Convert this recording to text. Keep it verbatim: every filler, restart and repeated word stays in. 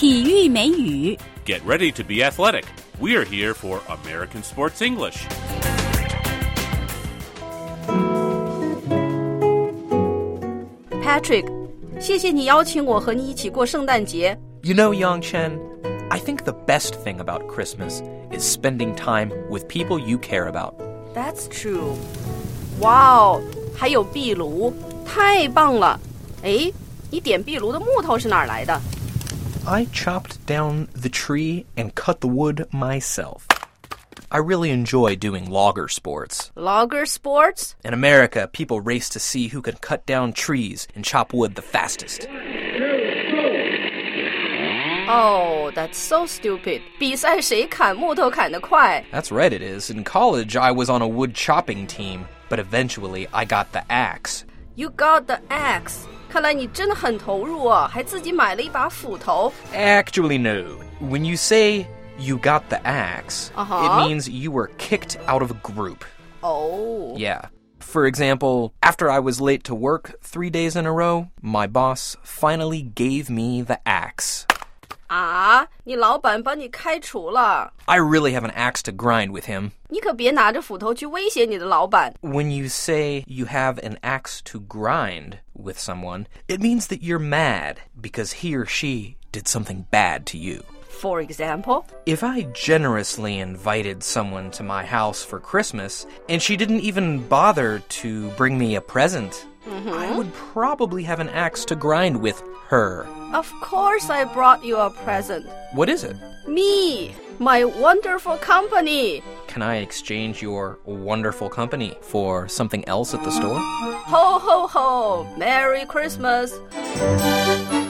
体育美语 Get ready to be athletic. We are here for American Sports English. Patrick, 谢谢你邀请我和你一起过圣诞节。 You know, Yangchen, I think the best thing about Christmas is spending time with people you care about. That's true. Wow, 还有壁炉，太棒了。诶，你点壁炉的木头是哪儿来的？ I chopped down the tree and cut the wood myself. I really enjoy doing logger sports. Logger sports? In America, people race to see who can cut down trees and chop wood the fastest. Oh, that's so stupid. 比赛谁砍木头砍得快？ That's right, it is. In college, I was on a wood chopping team, but eventually I got the axe. You got the axe. 看来你真的很投入啊，还自己买了一把斧头。 Actually, no. When you say you got the axe, Uh-huh. it means you were kicked out of a group. Oh. Yeah. For example, after I was late to work three days in a row, my boss finally gave me the axe. 啊，你老板把你开除了。 I really have an axe to grind with him. 你可别拿着斧头去威胁你的老板。 When you say you have an axe to grind with someone, it means that you're mad because he or she did something bad to you. For example? If I generously invited someone to my house for Christmas and she didn't even bother to bring me a present, Mm-hmm. I would probably have an axe to grind with her. Of course I brought you a present. What is it? Me, my wonderful company. Can I exchange your wonderful company for something else at the store? Ho, ho, ho. Merry Christmas.